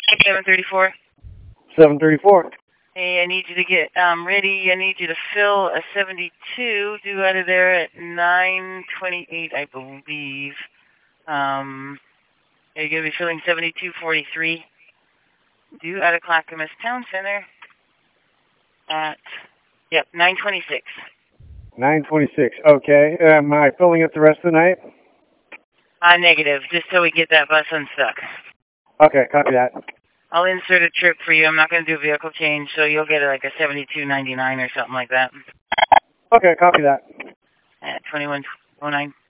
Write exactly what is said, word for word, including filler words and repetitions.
seven thirty-four. seven thirty-four. Hey, I need you to get um, ready. I need you to fill a seventy-two, due out of there at nine twenty-eight, I believe. Um, you're going to be filling seventy-two forty-three, due out of Clackamas Town Center at, yep, nine twenty-six. nine twenty-six. Okay. Am I filling it the rest of the night? Uh, negative, just so we get that bus unstuck. Okay, copy that. I'll insert a trip for you. I'm not going to do a vehicle change, so you'll get like a seventy-two ninety-nine or something like that. Okay, copy that. At twenty-one oh nine.